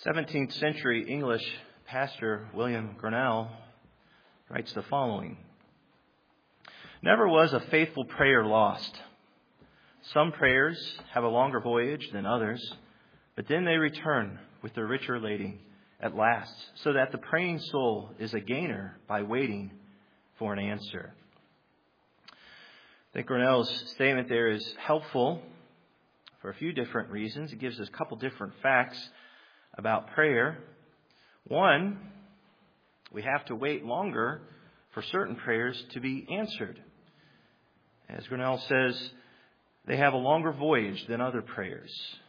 17th century English pastor William Gurnall writes the following: "Never was a faithful prayer lost. Some prayers have a longer voyage than others, but then they return with their richer lading at last, so that the praying soul is a gainer by waiting for an answer." I think Gurnall's statement there is helpful for a few different reasons. It gives us a couple different facts about prayer. One, we have to wait longer for certain prayers to be answered. As Gurnall says, they have a longer voyage than other prayers.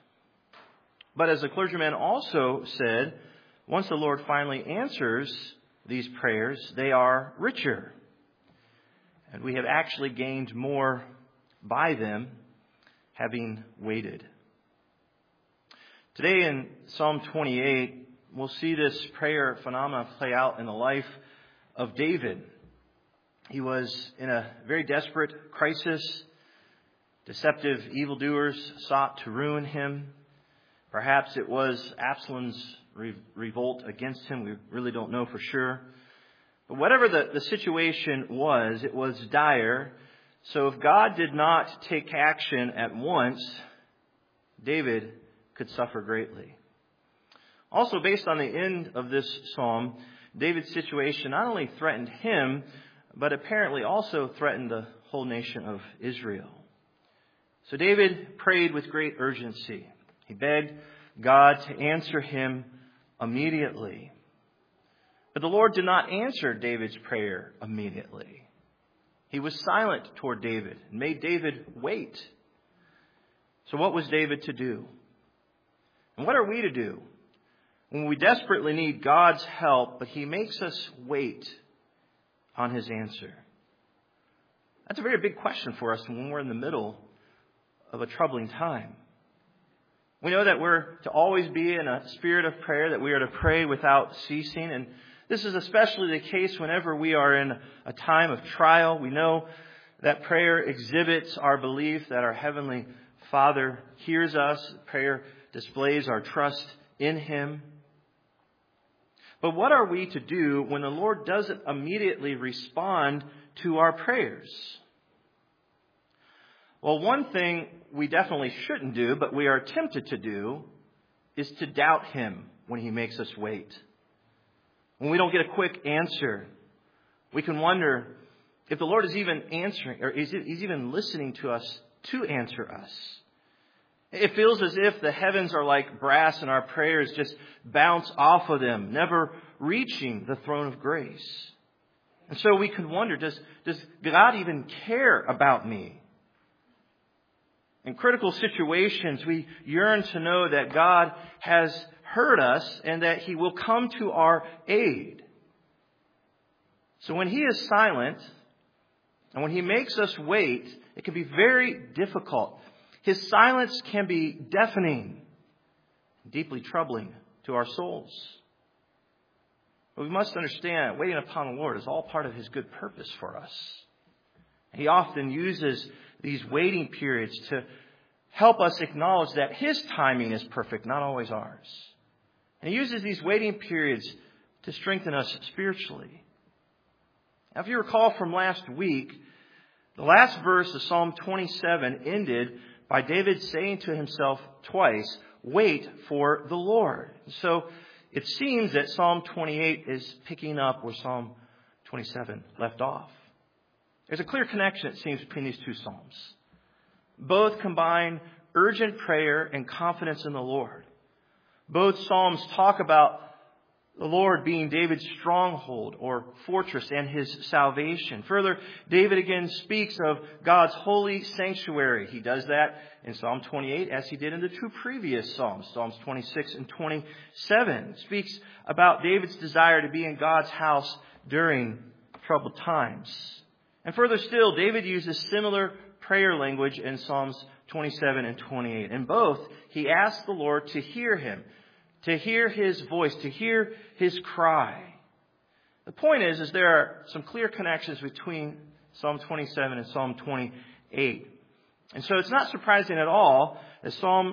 But as the clergyman also said, once the Lord finally answers these prayers, they are richer. And we have actually gained more by them, having waited. Today in Psalm 28, we'll see this prayer phenomenon play out in the life of David. He was in a very desperate crisis. Deceptive evildoers sought to ruin him. Perhaps it was Absalom's revolt against him. We really don't know for sure. But whatever the situation was, it was dire. So if God did not take action at once, David could suffer greatly. Also, based on the end of this psalm, David's situation not only threatened him, but apparently also threatened the whole nation of Israel. So David prayed with great urgency. He begged God to answer him immediately. But the Lord did not answer David's prayer immediately. He was silent toward David and made David wait. So what was David to do? And what are we to do when we desperately need God's help, but He makes us wait on His answer? That's a very big question for us when we're in the middle of a troubling time. We know that we're to always be in a spirit of prayer, that we are to pray without ceasing. And this is especially the case whenever we are in a time of trial. We know that prayer exhibits our belief that our Heavenly Father hears us. Prayer displays our trust in Him. But what are we to do when the Lord doesn't immediately respond to our prayers? Well, one thing we definitely shouldn't do, but we are tempted to do, is to doubt Him when He makes us wait. When we don't get a quick answer, we can wonder if the Lord is even answering, or is He's even listening to us to answer us. It feels as if the heavens are like brass and our prayers just bounce off of them, never reaching the throne of grace. And so we can wonder, does God even care about me? In critical situations, we yearn to know that God has heard us and that He will come to our aid. So when He is silent and when He makes us wait, it can be very difficult. His silence can be deafening, deeply troubling to our souls. But we must understand, waiting upon the Lord is all part of His good purpose for us. He often uses these waiting periods to help us acknowledge that His timing is perfect, not always ours. And He uses these waiting periods to strengthen us spiritually. Now, if you recall from last week, the last verse of Psalm 27 ended by David saying to himself twice, "Wait for the Lord." So it seems that Psalm 28 is picking up where Psalm 27 left off. There's a clear connection, it seems, between these two psalms. Both combine urgent prayer and confidence in the Lord. Both psalms talk about the Lord being David's stronghold or fortress and His salvation. Further, David again speaks of God's holy sanctuary. He does that in Psalm 28 as he did in the two previous psalms, Psalms 26 and 27. Speaks about David's desire to be in God's house during troubled times. And further still, David uses similar prayer language in Psalms 27 and 28. In both, he asks the Lord to hear him, to hear His voice, to hear his cry. The point is there are some clear connections between Psalm 27 and Psalm 28. And so it's not surprising at all that Psalm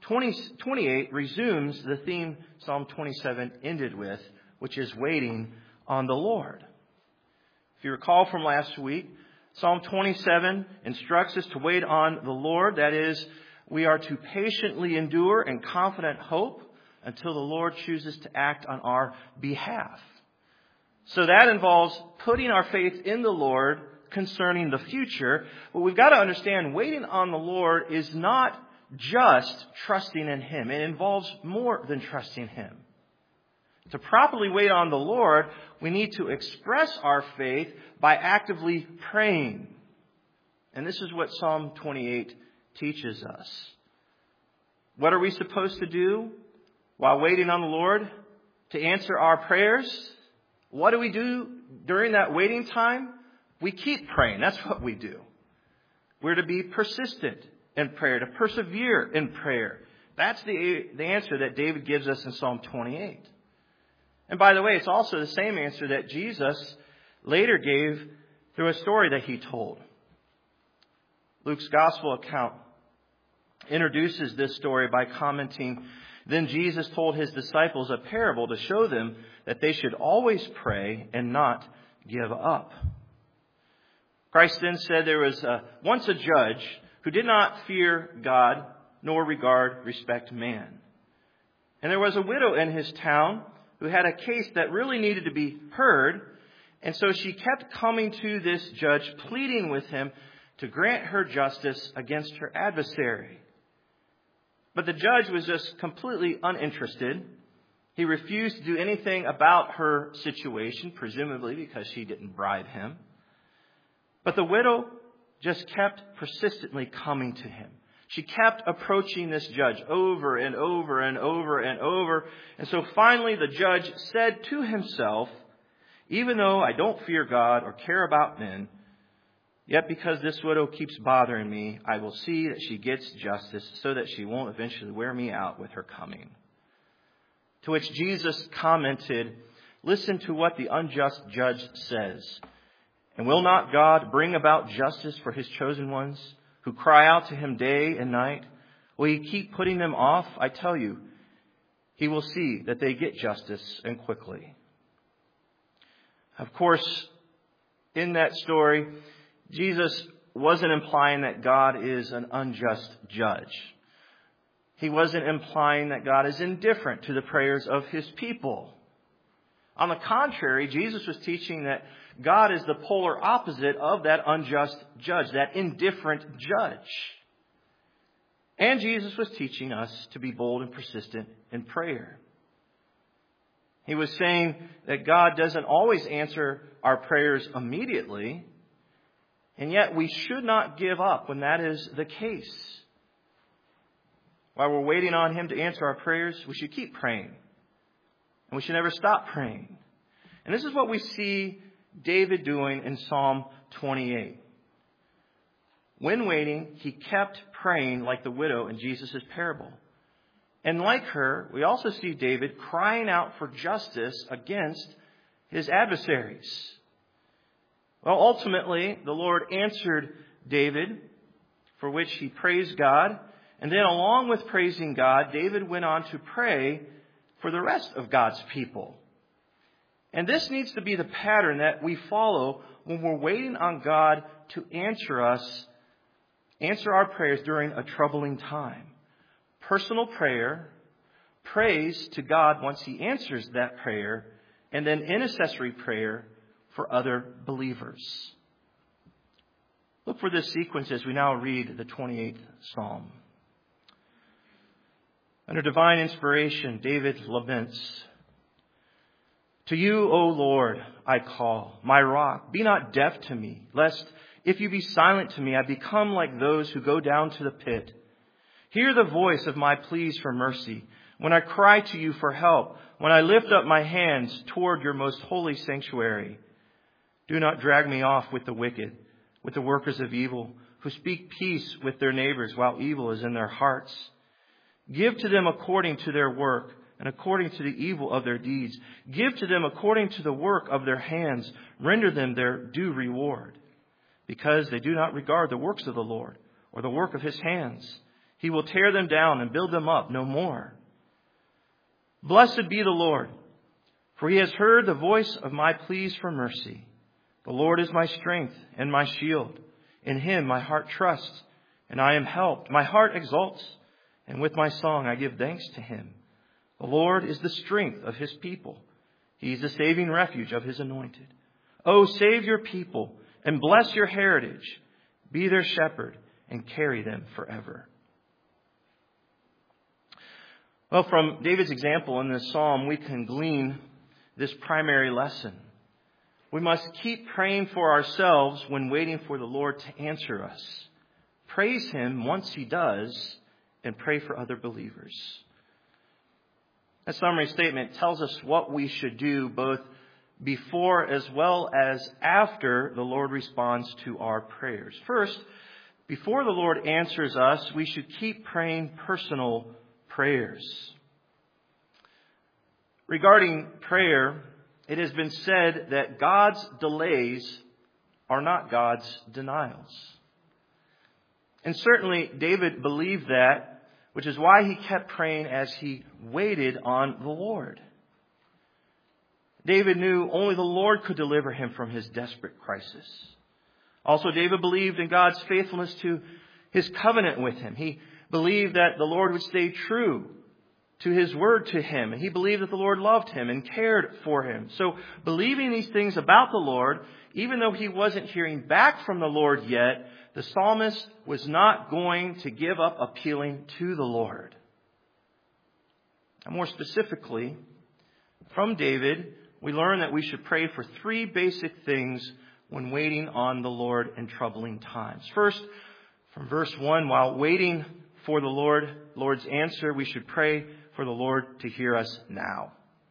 28 resumes the theme Psalm 27 ended with, which is waiting on the Lord. If you recall from last week, Psalm 27 instructs us to wait on the Lord. That is, we are to patiently endure in confident hope until the Lord chooses to act on our behalf. So that involves putting our faith in the Lord concerning the future. But we've got to understand waiting on the Lord is not just trusting in Him. It involves more than trusting Him. To properly wait on the Lord, we need to express our faith by actively praying. And this is what Psalm 28 teaches us. What are we supposed to do while waiting on the Lord? To answer our prayers? What do we do during that waiting time? We keep praying. That's what we do. We're to be persistent in prayer, to persevere in prayer. That's the answer that David gives us in Psalm 28. And by the way, it's also the same answer that Jesus later gave through a story that He told. Luke's gospel account introduces this story by commenting, "Then Jesus told His disciples a parable to show them that they should always pray and not give up." Christ then said there was once a judge who did not fear God nor respect man. And there was a widow in his town who had a case that really needed to be heard. And so she kept coming to this judge, pleading with him to grant her justice against her adversary. But the judge was just completely uninterested. He refused to do anything about her situation, presumably because she didn't bribe him. But the widow just kept persistently coming to him. She kept approaching this judge over and over and over and over. And so finally the judge said to himself, "Even though I don't fear God or care about men, yet because this widow keeps bothering me, I will see that she gets justice so that she won't eventually wear me out with her coming." To which Jesus commented, "Listen to what the unjust judge says. And will not God bring about justice for His chosen ones who cry out to Him day and night? Will He keep putting them off? I tell you, He will see that they get justice, and quickly." Of course, in that story, Jesus wasn't implying that God is an unjust judge. He wasn't implying that God is indifferent to the prayers of His people. On the contrary, Jesus was teaching that God is the polar opposite of that unjust judge, that indifferent judge. And Jesus was teaching us to be bold and persistent in prayer. He was saying that God doesn't always answer our prayers immediately, and yet we should not give up when that is the case. While we're waiting on Him to answer our prayers, we should keep praying. And we should never stop praying. And this is what we see David doing in Psalm 28. When waiting, he kept praying like the widow in Jesus' parable. And like her, we also see David crying out for justice against his adversaries. Well, ultimately, the Lord answered David, for which he praised God. And then along with praising God, David went on to pray for the rest of God's people. And this needs to be the pattern that we follow when we're waiting on God to answer our prayers during a troubling time. Personal prayer, praise to God once He answers that prayer, and then intercessory prayer for other believers. Look for this sequence as we now read the 28th Psalm. Under divine inspiration, David laments, "To you, O Lord, I call, my rock. Be not deaf to me, lest if you be silent to me, I become like those who go down to the pit. Hear the voice of my pleas for mercy when I cry to you for help, when I lift up my hands toward your most holy sanctuary. Do not drag me off with the wicked, with the workers of evil, who speak peace with their neighbors while evil is in their hearts. Give to them according to their work and according to the evil of their deeds. Give to them according to the work of their hands. Render them their due reward. Because they do not regard the works of the Lord or the work of His hands. He will tear them down and build them up no more. Blessed be the Lord, for he has heard the voice of my pleas for mercy. The Lord is my strength and my shield. In him my heart trusts, and I am helped. My heart exalts, and with my song I give thanks to him. The Lord is the strength of his people. He is the saving refuge of his anointed. Oh, save your people and bless your heritage. Be their shepherd and carry them forever. Well, from David's example in this psalm, we can glean this primary lesson. We must keep praying for ourselves when waiting for the Lord to answer us. Praise him once he does, and pray for other believers. That summary statement tells us what we should do both before as well as after the Lord responds to our prayers. First, before the Lord answers us, we should keep praying personal prayers. Regarding prayer, it has been said that God's delays are not God's denials. And certainly David believed that, which is why he kept praying as he waited on the Lord. David knew only the Lord could deliver him from his desperate crisis. Also, David believed in God's faithfulness to his covenant with him. He believed that the Lord would stay true to his word to him. And he believed that the Lord loved him and cared for him. So believing these things about the Lord, even though he wasn't hearing back from the Lord yet, the psalmist was not going to give up appealing to the Lord. And more specifically, from David, we learn that we should pray for three basic things when waiting on the Lord in troubling times. First, from verse 1, while waiting for the Lord's answer, we should pray for the Lord to hear us now.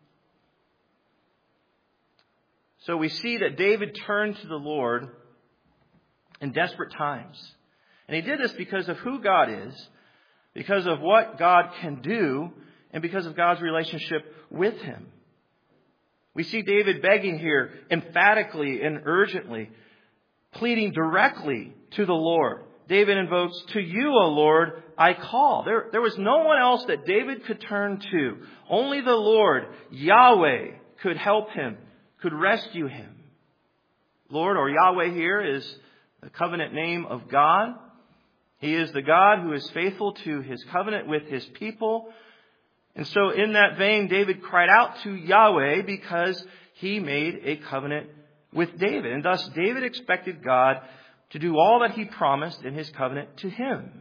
So we see that David turned to the Lord in desperate times. And he did this because of who God is, because of what God can do, and because of God's relationship with him. We see David begging here emphatically and urgently, pleading directly to the Lord. David invokes, "To you, O Lord, I call." There was no one else that David could turn to. Only the Lord, Yahweh, could help him, could rescue him. Lord, or Yahweh here, is the covenant name of God. He is the God who is faithful to his covenant with his people. And so in that vein, David cried out to Yahweh because he made a covenant with David. And thus David expected God to do all that he promised in his covenant to him.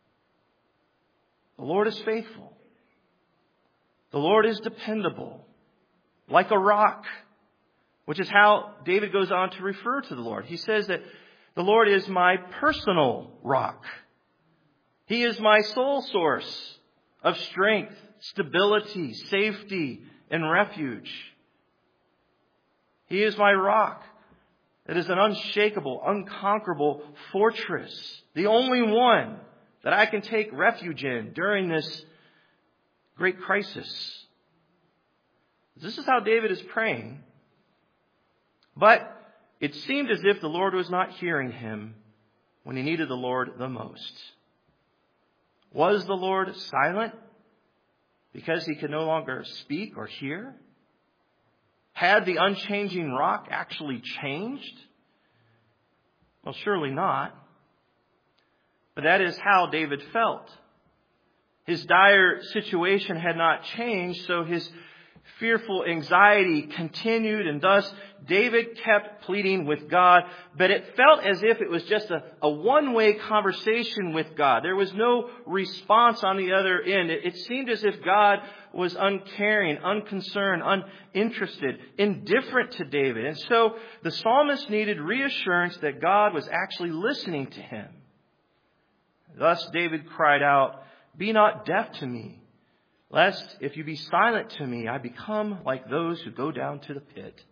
The Lord is faithful. The Lord is dependable, like a rock, which is how David goes on to refer to the Lord. He says that the Lord is my personal rock. He is my sole source of strength, stability, safety, and refuge. He is my rock. It is an unshakable, unconquerable fortress. The only one that I can take refuge in during this great crisis. This is how David is praying. But it seemed as if the Lord was not hearing him when he needed the Lord the most. Was the Lord silent because he could no longer speak or hear? Had the unchanging rock actually changed? Well, surely not. But that is how David felt. His dire situation had not changed, so his fearful anxiety continued, and thus David kept pleading with God, but it felt as if it was just a one-way conversation with God. There was no response on the other end. It seemed as if God was uncaring, unconcerned, uninterested, indifferent to David. And so the psalmist needed reassurance that God was actually listening to him. Thus David cried out, "Be not deaf to me, lest if you be silent to me, I become like those who go down to the pit."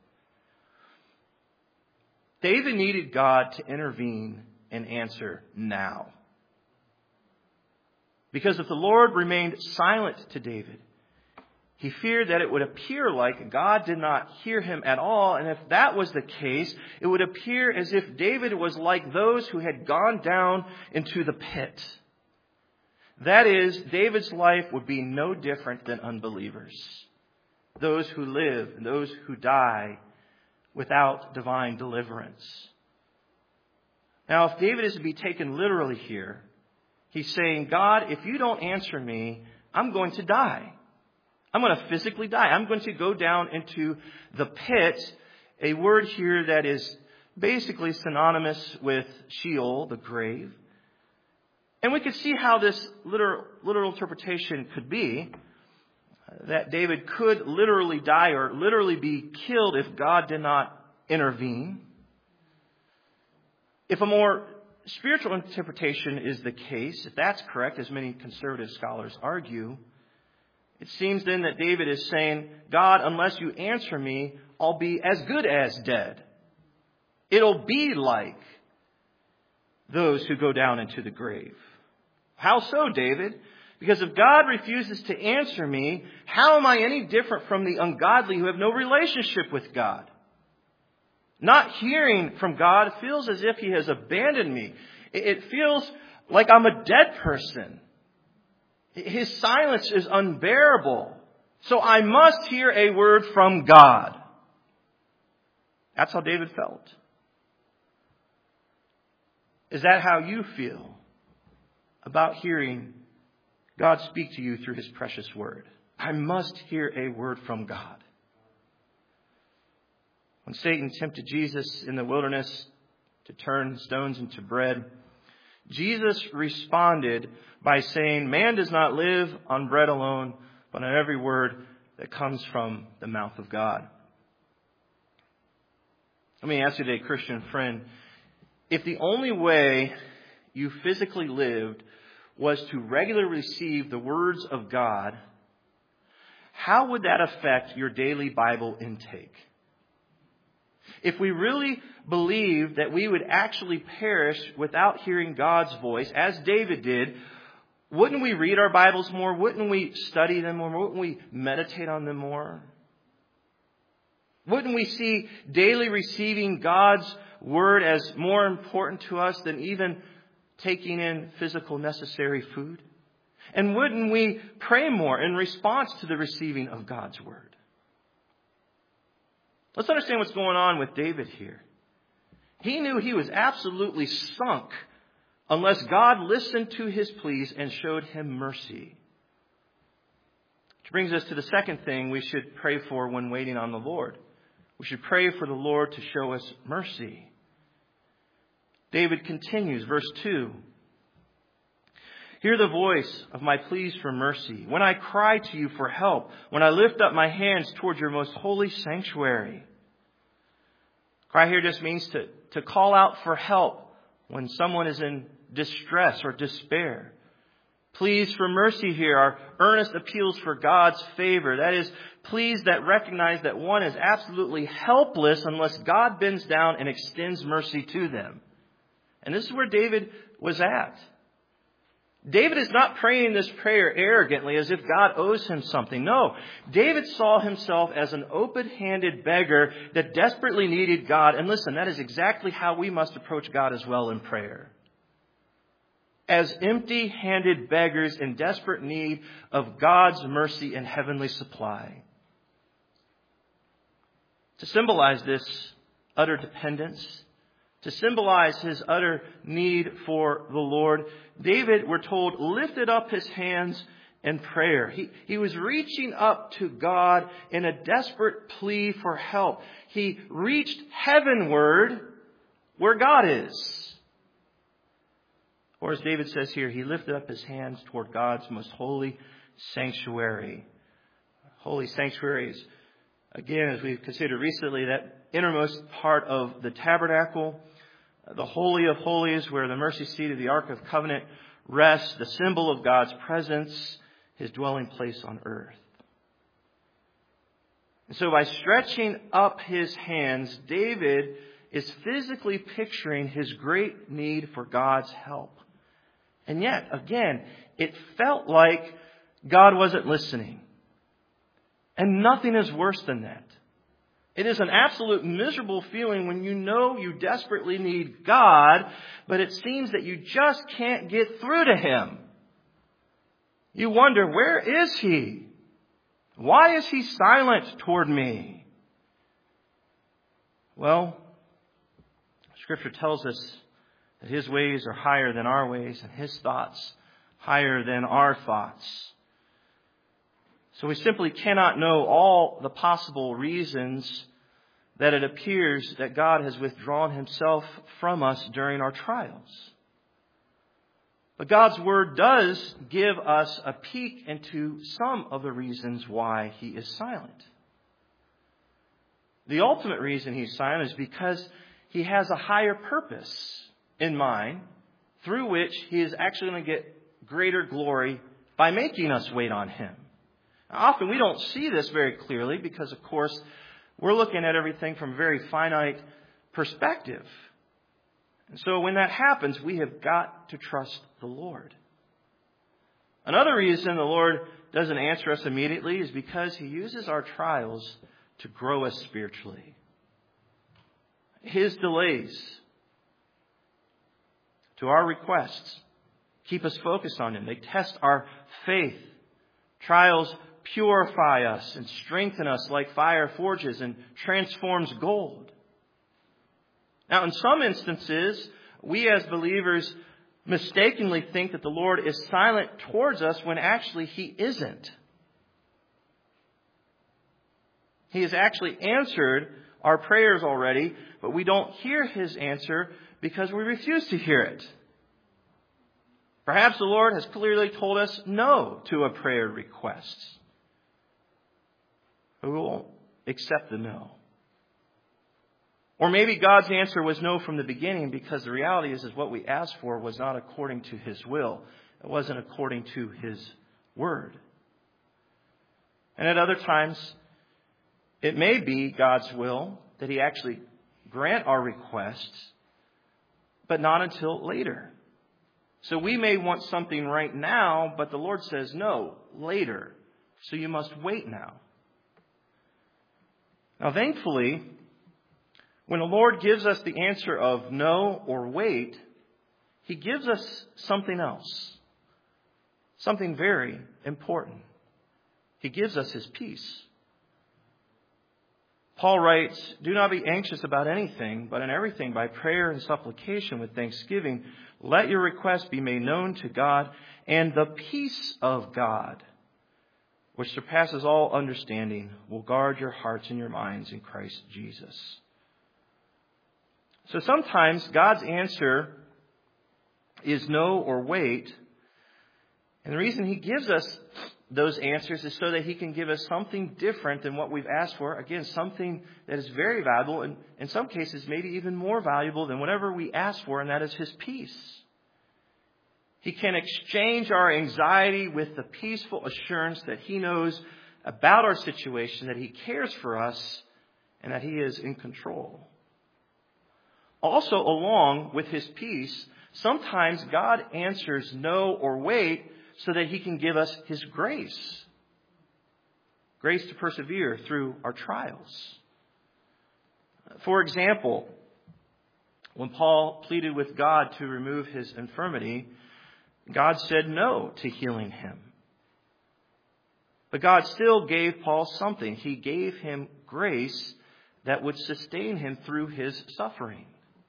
David needed God to intervene and answer now. Because if the Lord remained silent to David, he feared that it would appear like God did not hear him at all. And if that was the case, it would appear as if David was like those who had gone down into the pit. That is, David's life would be no different than unbelievers. Those who live and those who die without divine deliverance. Now, if David is to be taken literally here, he's saying, God, if you don't answer me, I'm going to die. I'm going to physically die. I'm going to go down into the pit, a word here that is basically synonymous with Sheol, the grave. And we could see how this literal interpretation could be, that David could literally die or literally be killed if God did not intervene. If a more spiritual interpretation is the case, if that's correct, as many conservative scholars argue, it seems then that David is saying, God, unless you answer me, I'll be as good as dead. It'll be like those who go down into the grave. How so, David? Because if God refuses to answer me, how am I any different from the ungodly who have no relationship with God? Not hearing from God feels as if He has abandoned me. It feels like I'm a dead person. His silence is unbearable. So I must hear a word from God. That's how David felt. Is that how you feel about hearing God speak to you through His precious word? I must hear a word from God. When Satan tempted Jesus in the wilderness to turn stones into bread, Jesus responded by saying, man does not live on bread alone, but on every word that comes from the mouth of God. Let me ask you today, Christian friend, if the only way you physically lived was to regularly receive the words of God, how would that affect your daily Bible intake? If we really believed that we would actually perish without hearing God's voice, as David did, wouldn't we read our Bibles more? Wouldn't we study them more? Wouldn't we meditate on them more? Wouldn't we see daily receiving God's word as more important to us than even taking in physical necessary food? And wouldn't we pray more in response to the receiving of God's word? Let's understand what's going on with David here. He knew he was absolutely sunk unless God listened to his pleas and showed him mercy. Which brings us to the second thing we should pray for when waiting on the Lord. We should pray for the Lord to show us mercy. David continues, verse 2. Hear the voice of my pleas for mercy. When I cry to you for help, when I lift up my hands toward your most holy sanctuary. Cry here just means to call out for help when someone is in distress or despair. Pleas for mercy here are earnest appeals for God's favor. That is, pleas that recognize that one is absolutely helpless unless God bends down and extends mercy to them. And this is where David was at. David is not praying this prayer arrogantly as if God owes him something. No, David saw himself as an open-handed beggar that desperately needed God. And listen, that is exactly how we must approach God as well in prayer. As empty-handed beggars in desperate need of God's mercy and heavenly supply. To symbolize this utter dependence, to symbolize his utter need for the Lord, David, we're told, lifted up his hands in prayer. He was reaching up to God in a desperate plea for help. He reached heavenward where God is. Or as David says here, he lifted up his hands toward God's most holy sanctuary. Holy sanctuaries, again, as we've considered recently, that innermost part of the tabernacle, the Holy of Holies, where the mercy seat of the Ark of Covenant rests, the symbol of God's presence, his dwelling place on earth. And so by stretching up his hands, David is physically picturing his great need for God's help. And yet, again, it felt like God wasn't listening. And nothing is worse than that. It is an absolute miserable feeling when you know you desperately need God, but it seems that you just can't get through to Him. You wonder, where is He? Why is He silent toward me? Well, Scripture tells us that His ways are higher than our ways and His thoughts higher than our thoughts. So we simply cannot know all the possible reasons that it appears that God has withdrawn Himself from us during our trials. But God's Word does give us a peek into some of the reasons why He is silent. The ultimate reason He's silent is because He has a higher purpose in mind through which He is actually going to get greater glory by making us wait on Him. Now, often we don't see this very clearly because, of course, we're looking at everything from a very finite perspective. And so when that happens, we have got to trust the Lord. Another reason the Lord doesn't answer us immediately is because He uses our trials to grow us spiritually. His delays to our requests keep us focused on Him. They test our faith. Trials purify us and strengthen us like fire forges and transforms gold. Now, in some instances, we as believers mistakenly think that the Lord is silent towards us when actually He isn't. He has actually answered our prayers already, but we don't hear His answer because we refuse to hear it. Perhaps the Lord has clearly told us no to a prayer request, but we won't accept the no. Or maybe God's answer was no from the beginning because the reality is what we asked for was not according to His will. It wasn't according to His word. And at other times, it may be God's will that He actually grant our requests, but not until later. So we may want something right now, but the Lord says no, later. So you must wait now. Now, thankfully, when the Lord gives us the answer of no or wait, He gives us something else. Something very important. He gives us His peace. Paul writes, "Do not be anxious about anything, but in everything by prayer and supplication with thanksgiving, let your requests be made known to God, and the peace of God, which surpasses all understanding, will guard your hearts and your minds in Christ Jesus." So sometimes God's answer is no or wait. And the reason He gives us those answers is so that He can give us something different than what we've asked for. Again, something that is very valuable, and in some cases maybe even more valuable than whatever we ask for, and that is His peace. He can exchange our anxiety with the peaceful assurance that He knows about our situation, that He cares for us, and that He is in control. Also, along with His peace, sometimes God answers no or wait so that He can give us His grace. Grace to persevere through our trials. For example, when Paul pleaded with God to remove his infirmity, God said no to healing him. But God still gave Paul something. He gave him grace that would sustain him through his suffering.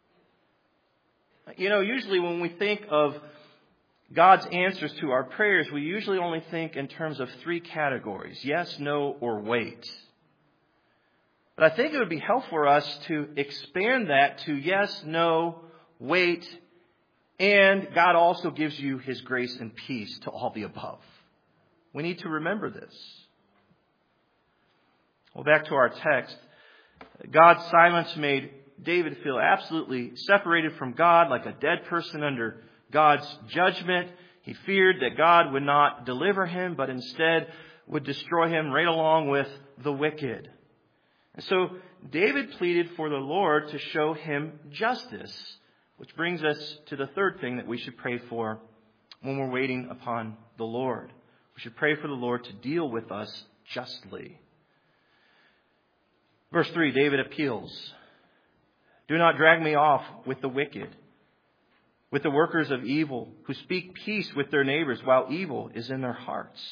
You know, usually when we think of God's answers to our prayers, we usually only think in terms of three categories: yes, no, or wait. But I think it would be helpful for us to expand that to yes, no, wait, and God also gives you His grace and peace to all the above. We need to remember this. Well, back to our text. God's silence made David feel absolutely separated from God, like a dead person under God's judgment. He feared that God would not deliver him, but instead would destroy him right along with the wicked. And so David pleaded for the Lord to show him justice, which brings us to the third thing that we should pray for when we're waiting upon the Lord. We should pray for the Lord to deal with us justly. Verse 3, David appeals. "Do not drag me off with the wicked. with the workers of evil, who speak peace with their neighbors while evil is in their hearts.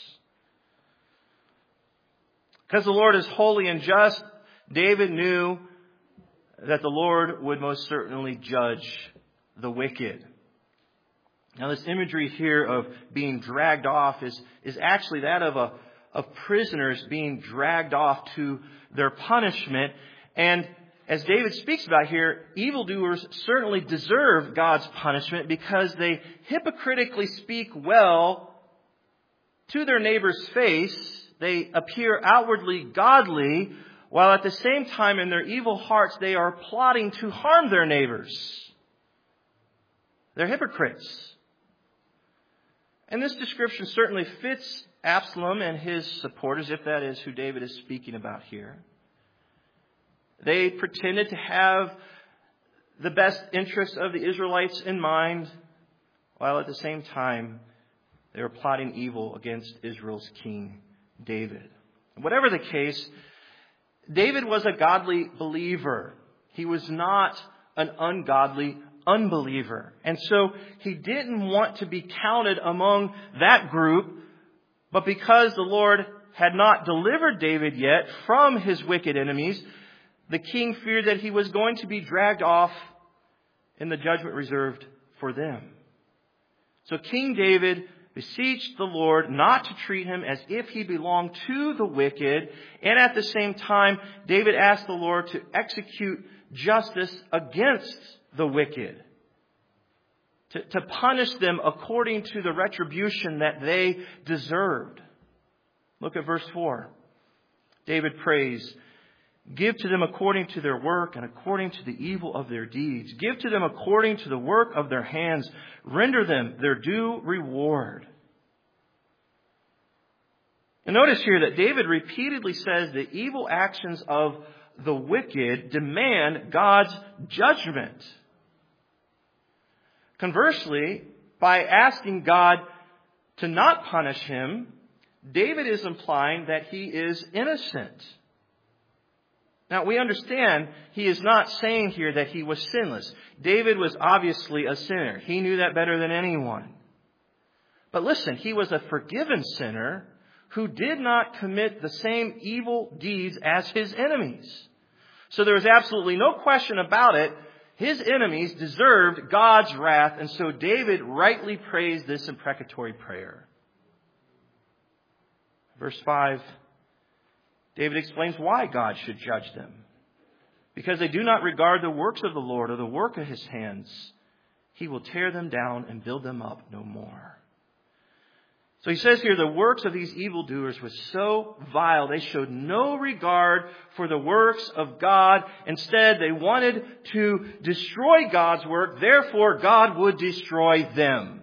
Because the Lord is holy and just, David knew that the Lord would most certainly judge the wicked. Now, this imagery here of being dragged off is actually that of prisoners being dragged off to their punishment. And as David speaks about here, evildoers certainly deserve God's punishment because they hypocritically speak well to their neighbor's face. They appear outwardly godly, while at the same time in their evil hearts they are plotting to harm their neighbors. They're hypocrites. And this description certainly fits Absalom and his supporters, if that is who David is speaking about here. They pretended to have the best interests of the Israelites in mind, while at the same time they were plotting evil against Israel's king, David. Whatever the case, David was a godly believer. He was not an ungodly unbeliever. And so he didn't want to be counted among that group, but because the Lord had not delivered David yet from his wicked enemies, the king feared that he was going to be dragged off in the judgment reserved for them. So King David beseeched the Lord not to treat him as if he belonged to the wicked, and at the same time, David asked the Lord to execute justice against the wicked, to punish them according to the retribution that they deserved. Look at verse 4. David prays, "Give to them according to their work and according to the evil of their deeds. Give to them according to the work of their hands. Render them their due reward." And notice here that David repeatedly says the evil actions of the wicked demand God's judgment. Conversely, by asking God to not punish him, David is implying that he is innocent. Now, we understand he is not saying here that he was sinless. David was obviously a sinner. He knew that better than anyone. But listen, he was a forgiven sinner who did not commit the same evil deeds as his enemies. So there was absolutely no question about it. His enemies deserved God's wrath, and so David rightly prays this imprecatory prayer. Verse 5, David explains why God should judge them. Because they do not regard the works of the Lord or the work of his hands, he will tear them down and build them up no more. So he says here, the works of these evildoers were so vile, they showed no regard for the works of God. Instead, they wanted to destroy God's work. Therefore, God would destroy them.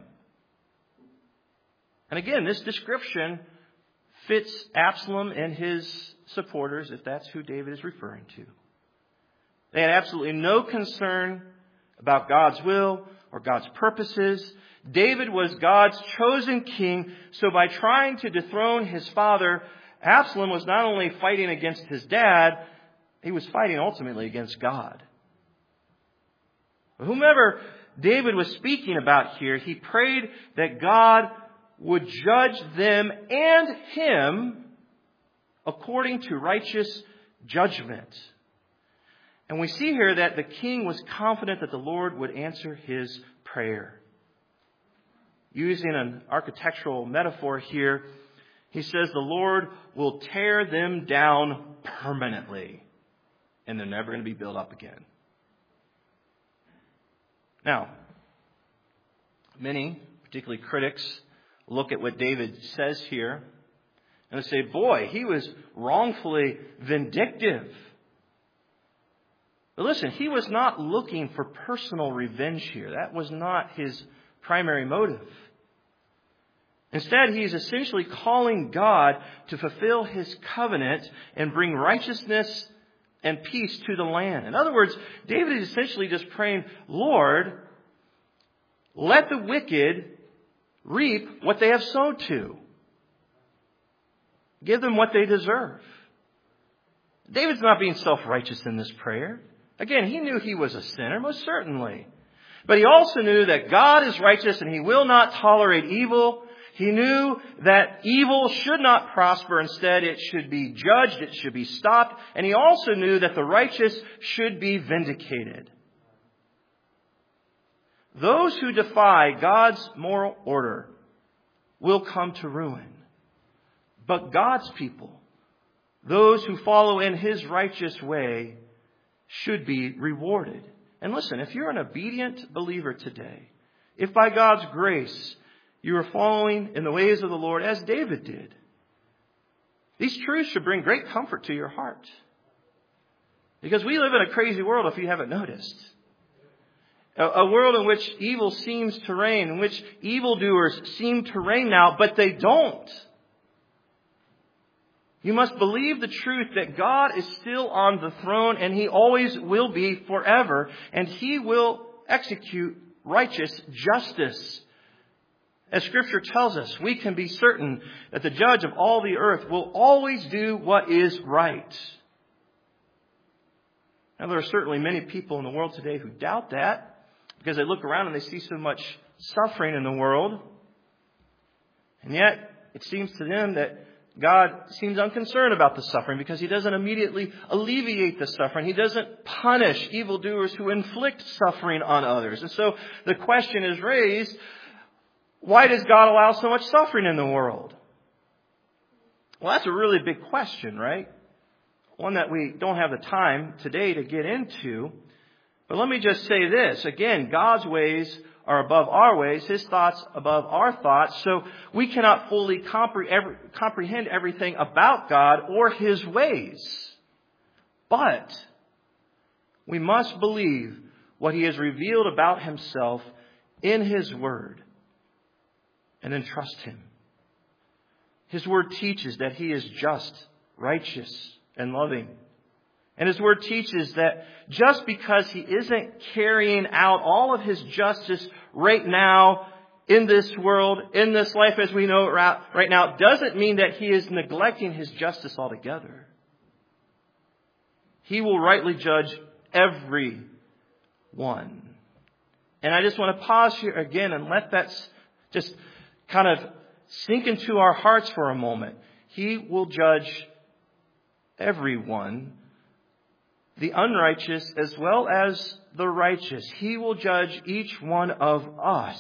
And again, this description fits Absalom and his supporters, if that's who David is referring to. They had absolutely no concern about God's will or God's purposes. David was God's chosen king, so by trying to dethrone his father, Absalom was not only fighting against his dad, he was fighting ultimately against God. Whomever David was speaking about here, he prayed that God would judge them and him according to righteous judgment. And we see here that the king was confident that the Lord would answer his prayer. Using an architectural metaphor here, he says the Lord will tear them down permanently, and they're never going to be built up again. Now, many, particularly critics, look at what David says here and they say, boy, he was wrongfully vindictive. But listen, he was not looking for personal revenge here. That was not his primary motive. Instead, he is essentially calling God to fulfill his covenant and bring righteousness and peace to the land. In other words, David is essentially just praying, Lord, let the wicked reap what they have sowed to. Give them what they deserve. David's not being self-righteous in this prayer. Again, he knew he was a sinner, most certainly. But he also knew that God is righteous and He will not tolerate evil. He knew that evil should not prosper. Instead, it should be judged. It should be stopped. And he also knew that the righteous should be vindicated. Those who defy God's moral order will come to ruin. But God's people, those who follow in His righteous way, should be rewarded. And listen, if you're an obedient believer today, if by God's grace you are following in the ways of the Lord as David did, these truths should bring great comfort to your heart. Because we live in a crazy world, if you haven't noticed. A world in which evil seems to reign, in which evildoers seem to reign now, but they don't. You must believe the truth that God is still on the throne and He always will be forever. And He will execute righteous justice. As Scripture tells us, we can be certain that the judge of all the earth will always do what is right. Now, there are certainly many people in the world today who doubt that because they look around and they see so much suffering in the world. And yet, it seems to them that God seems unconcerned about the suffering because He doesn't immediately alleviate the suffering. He doesn't punish evildoers who inflict suffering on others. And so the question is raised, why does God allow so much suffering in the world? Well, that's a really big question, right? One that we don't have the time today to get into. But let me just say this. Again, God's ways are above our ways, His thoughts above our thoughts. So we cannot fully comprehend everything about God or His ways. But we must believe what He has revealed about Himself in His Word and then trust Him. His Word teaches that He is just, righteous, and loving. And His Word teaches that just because He isn't carrying out all of His justice right now in this world, in this life as we know it right now, doesn't mean that He is neglecting His justice altogether. He will rightly judge everyone. And I just want to pause here again and let that just kind of sink into our hearts for a moment. He will judge everyone, the unrighteous as well as the righteous. He will judge each one of us.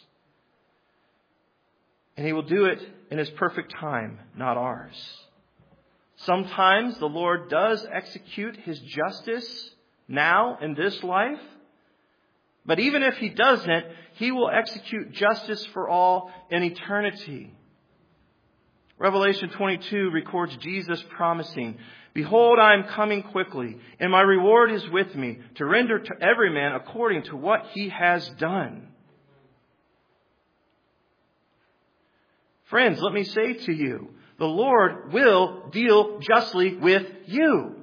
And He will do it in His perfect time, not ours. Sometimes the Lord does execute His justice now in this life. But even if He doesn't, He will execute justice for all in eternity. Revelation 22 records Jesus promising, "Behold, I am coming quickly, and my reward is with me, to render to every man according to what he has done." Friends, let me say to you, the Lord will deal justly with you.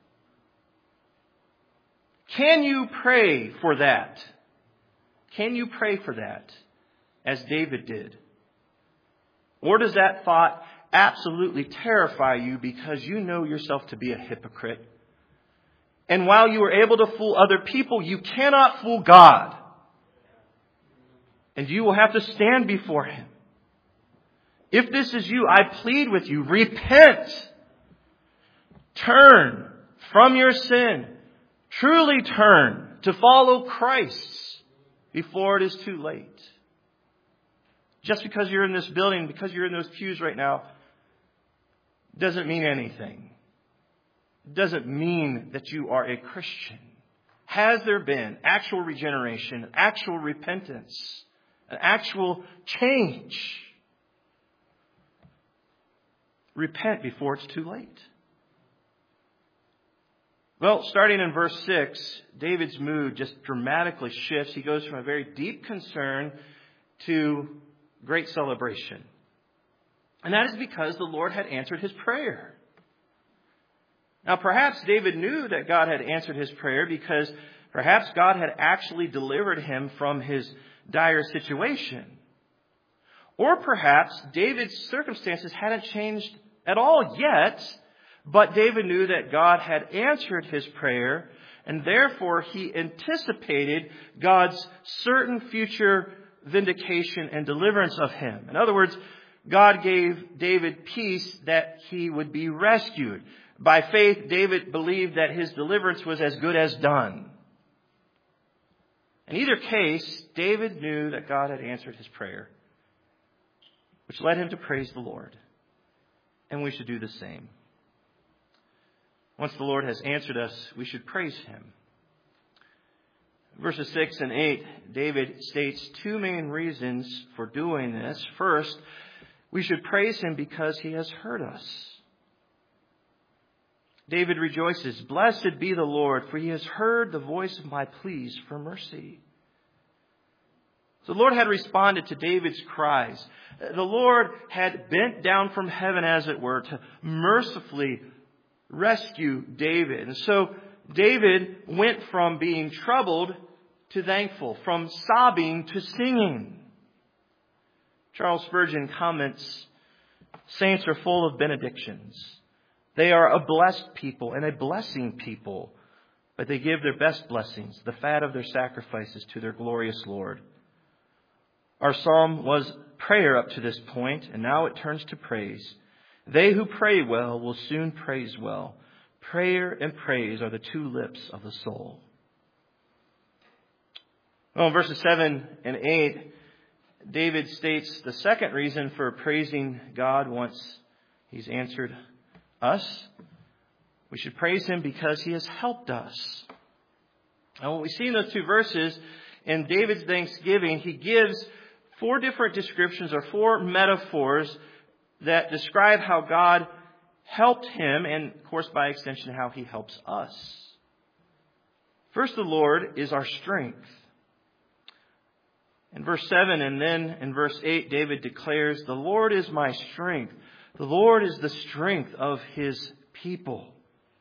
Can you pray for that? Can you pray for that as David did? Or does that thought absolutely terrify you because you know yourself to be a hypocrite? And while you are able to fool other people, you cannot fool God. And you will have to stand before Him. If this is you, I plead with you, repent. Turn from your sin. Truly turn to follow Christ before it is too late. Just because you're in this building, because you're in those pews right now, doesn't mean anything. Doesn't mean that you are a Christian. Has there been actual regeneration, actual repentance, an actual change? Repent before it's too late. Well, starting in verse 6, David's mood just dramatically shifts. He goes from a very deep concern to great celebration. And that is because the Lord had answered his prayer. Now, perhaps David knew that God had answered his prayer because perhaps God had actually delivered him from his dire situation. Or perhaps David's circumstances hadn't changed at all yet, but David knew that God had answered his prayer And therefore, he anticipated God's certain future vindication and deliverance of him. In other words, God gave David peace that he would be rescued. By faith, David believed that his deliverance was as good as done. In either case, David knew that God had answered his prayer, which led him to praise the Lord. And we should do the same. Once the Lord has answered us, we should praise him. Verses 6 and 8, David states two main reasons for doing this. First, we should praise him because he has heard us. David rejoices, "Blessed be the Lord, for he has heard the voice of my pleas for mercy." So the Lord had responded to David's cries. The Lord had bent down from heaven, as it were, to mercifully rescue David. And so David went from being troubled to thankful, from sobbing to singing. Charles Spurgeon comments, "Saints are full of benedictions. They are a blessed people and a blessing people, but they give their best blessings, the fat of their sacrifices, to their glorious Lord." Our psalm was prayer up to this point, and now it turns to praise. They who pray well will soon praise well. Prayer and praise are the two lips of the soul. Well, in verses 7 and 8, David states the second reason for praising God once he's answered us. We should praise him because he has helped us. And what we see in those two verses, in David's thanksgiving, he gives four different descriptions or four metaphors that describe how God helped him and, of course, by extension, how he helps us. First, the Lord is our strength. In verse 7 and then in verse 8, David declares, "The Lord is my strength. The Lord is the strength of his people."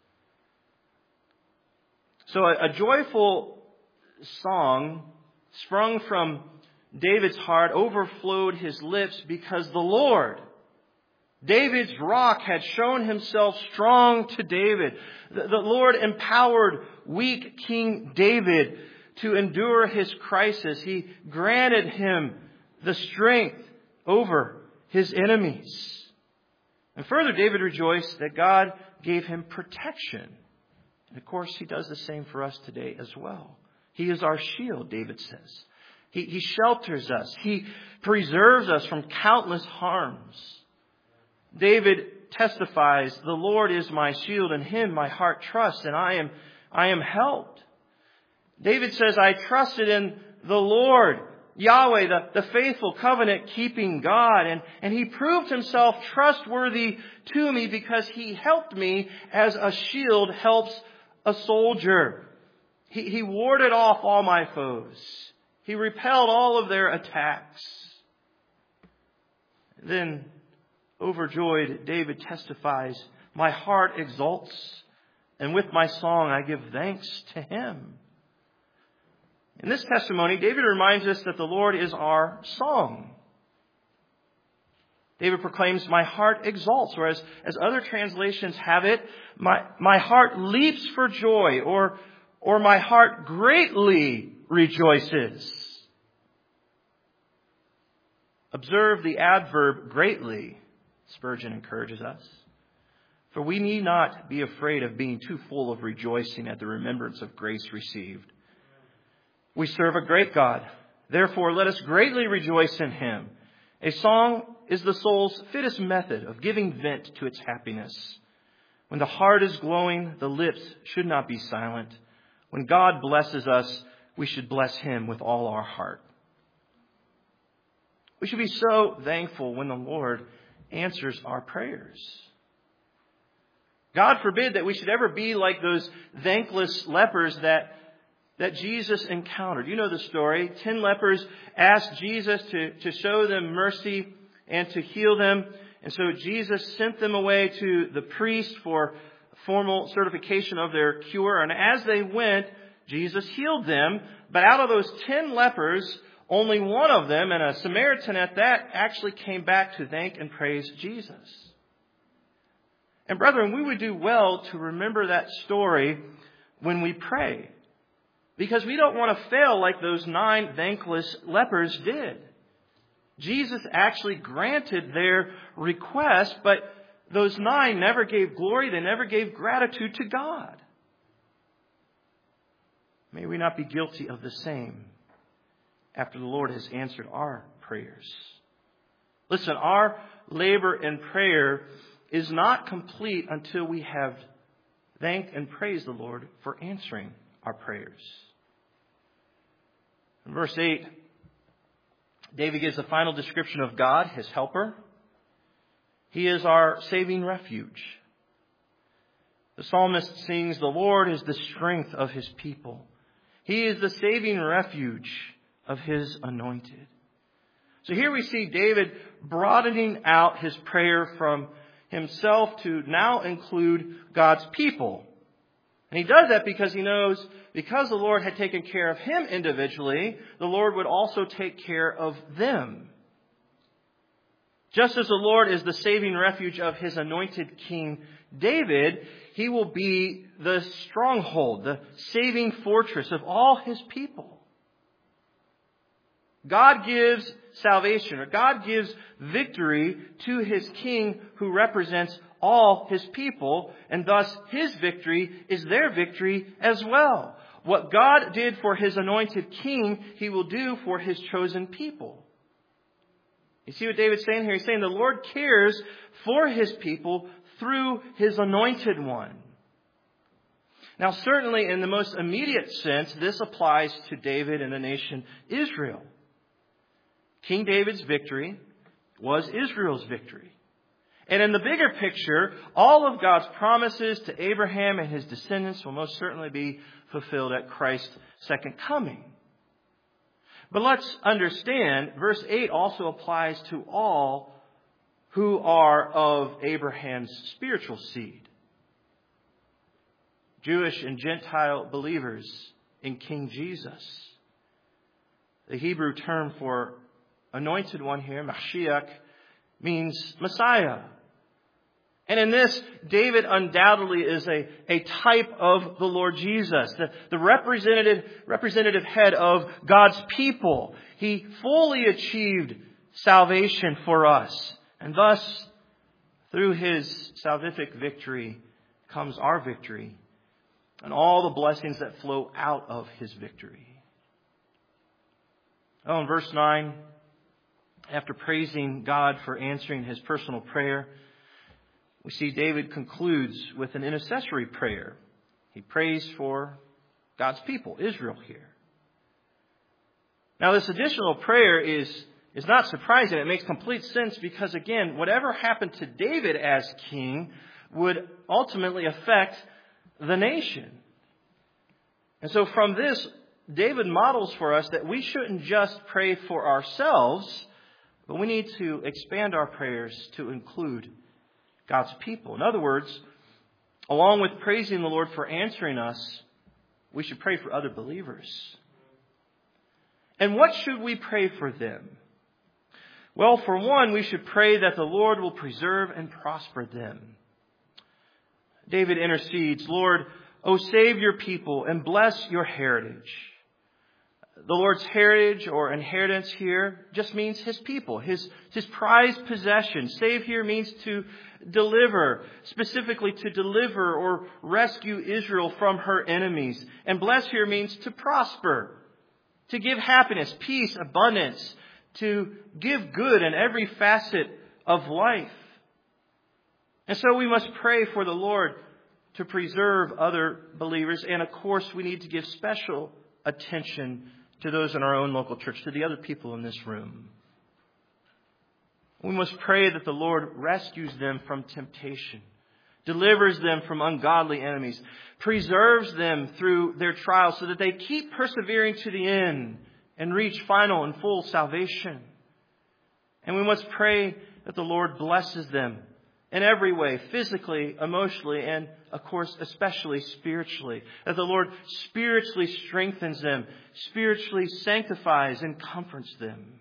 So a joyful song sprung from David's heart overflowed his lips because the Lord, David's rock, had shown himself strong to David. The Lord empowered weak King David to endure his crisis. He granted him the strength over his enemies. And further, David rejoiced that God gave him protection. And of course, he does the same for us today as well. He is our shield, David says. He shelters us. He preserves us from countless harms. David testifies, "The Lord is my shield, in him my heart trusts, and I am helped." David says, "I trusted in the Lord, Yahweh, the faithful covenant-keeping God, and he proved himself trustworthy to me because he helped me as a shield helps a soldier. He warded off all my foes. He repelled all of their attacks." Then, overjoyed, David testifies, "My heart exults, and with my song I give thanks to him." In this testimony, David reminds us that the Lord is our song. David proclaims, "My heart exults," or as other translations have it, my heart leaps for joy, or my heart greatly rejoices. Observe the adverb greatly, Spurgeon encourages us. For we need not be afraid of being too full of rejoicing at the remembrance of grace received. We serve a great God. Therefore, let us greatly rejoice in him. A song is the soul's fittest method of giving vent to its happiness. When the heart is glowing, the lips should not be silent. When God blesses us, we should bless him with all our heart. We should be so thankful when the Lord answers our prayers. God forbid that we should ever be like those thankless lepers that Jesus encountered. You know the story. 10 lepers asked Jesus to show them mercy and to heal them. And so Jesus sent them away to the priest for formal certification of their cure. And as they went, Jesus healed them. But out of those 10 lepers, only one of them, and a Samaritan at that, actually came back to thank and praise Jesus. And brethren, we would do well to remember that story when we pray. Because we don't want to fail like those 9 thankless lepers did. Jesus actually granted their request, but those 9 never gave glory, they never gave gratitude to God. May we not be guilty of the same after the Lord has answered our prayers. Listen, our labor in prayer is not complete until we have thanked and praised the Lord for answering our prayers. In verse 8, David gives a final description of God, his helper. He is our saving refuge. The psalmist sings, "The Lord is the strength of his people. He is the saving refuge of his anointed." So here we see David broadening out his prayer from himself to now include God's people. And he does that because he knows, because the Lord had taken care of him individually, the Lord would also take care of them. Just as the Lord is the saving refuge of his anointed King David, he will be the stronghold, the saving fortress of all his people. God gives salvation, or God gives victory to his king who represents all his people, and thus his victory is their victory as well. What God did for his anointed king, he will do for his chosen people. You see what David's saying here? He's saying the Lord cares for his people through his anointed one. Now, certainly in the most immediate sense, this applies to David and the nation Israel. King David's victory was Israel's victory. And in the bigger picture, all of God's promises to Abraham and his descendants will most certainly be fulfilled at Christ's second coming. But let's understand, verse 8 also applies to all who are of Abraham's spiritual seed. Jewish and Gentile believers in King Jesus. The Hebrew term for anointed one here, Mashiach, means Messiah. And in this, David undoubtedly is a type of the Lord Jesus, the representative head of God's people. He fully achieved salvation for us. And thus, through his salvific victory comes our victory and all the blessings that flow out of his victory. Oh, in verse 9, after praising God for answering his personal prayer, we see David concludes with an intercessory prayer. He prays for God's people, Israel here. Now, this additional prayer is not surprising. It makes complete sense because, again, whatever happened to David as king would ultimately affect the nation. And so from this, David models for us that we shouldn't just pray for ourselves, but we need to expand our prayers to include God's people. In other words, along with praising the Lord for answering us, we should pray for other believers. And what should we pray for them? Well, for one, we should pray that the Lord will preserve and prosper them. David intercedes, "Lord, O save your people and bless your heritage." The Lord's heritage or inheritance here just means his people, his prized possession. Save here means to deliver, specifically to deliver or rescue Israel from her enemies. And bless here means to prosper, to give happiness, peace, abundance, to give good in every facet of life. And so we must pray for the Lord to preserve other believers. And of course, we need to give special attention to those in our own local church, to the other people in this room. We must pray that the Lord rescues them from temptation, delivers them from ungodly enemies, preserves them through their trials so that they keep persevering to the end and reach final and full salvation. And we must pray that the Lord blesses them in every way, physically, emotionally, and, of course, especially spiritually. That the Lord spiritually strengthens them, spiritually sanctifies and comforts them.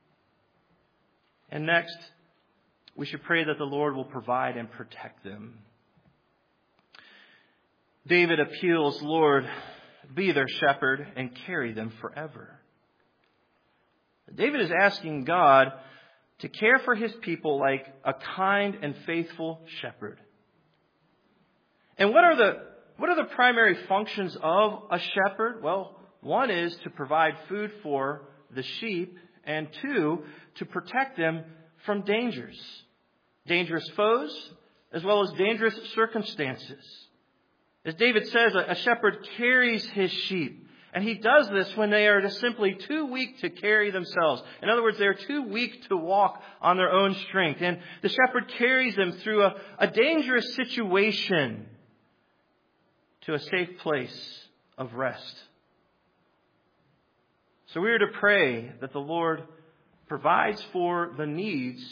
And next, we should pray that the Lord will provide and protect them. David appeals, Lord, be their shepherd and carry them forever. David is asking God to care for his people like a kind and faithful shepherd. And what are the primary functions of a shepherd? Well, one is to provide food for the sheep, and two, to protect them from dangers. Dangerous foes, as well as dangerous circumstances. As David says, a shepherd carries his sheep. And he does this when they are just simply too weak to carry themselves. In other words, they're too weak to walk on their own strength. And the shepherd carries them through a dangerous situation to a safe place of rest. So we are to pray that the Lord provides for the needs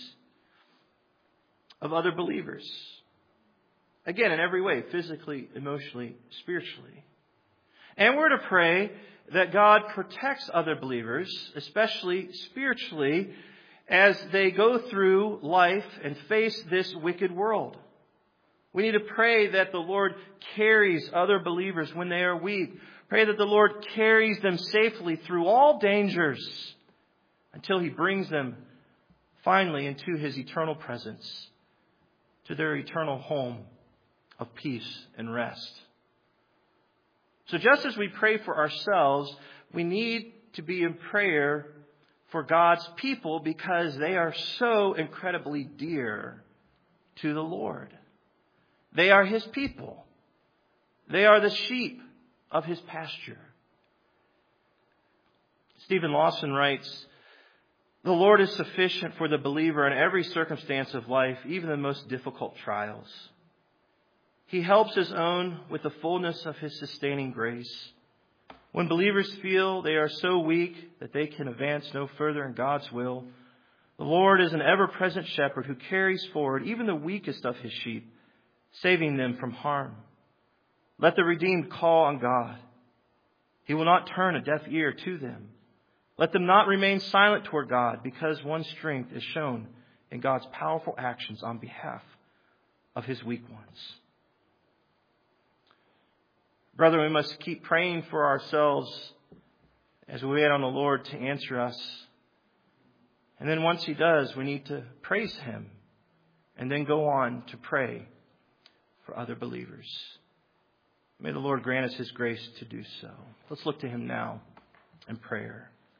of other believers. Again, in every way, physically, emotionally, spiritually. And we're to pray that God protects other believers, especially spiritually, as they go through life and face this wicked world. We need to pray that the Lord carries other believers when they are weak. Pray that the Lord carries them safely through all dangers until He brings them finally into His eternal presence, to their eternal home of peace and rest. So just as we pray for ourselves, we need to be in prayer for God's people because they are so incredibly dear to the Lord. They are His people. They are the sheep of His pasture. Stephen Lawson writes, "The Lord is sufficient for the believer in every circumstance of life, even the most difficult trials. He helps His own with the fullness of His sustaining grace. When believers feel they are so weak that they can advance no further in God's will, the Lord is an ever-present shepherd who carries forward even the weakest of His sheep, saving them from harm. Let the redeemed call on God. He will not turn a deaf ear to them. Let them not remain silent toward God, because one's strength is shown in God's powerful actions on behalf of His weak ones." Brother, we must keep praying for ourselves as we wait on the Lord to answer us. And then once He does, we need to praise Him and then go on to pray for other believers. May the Lord grant us His grace to do so. Let's look to Him now in prayer.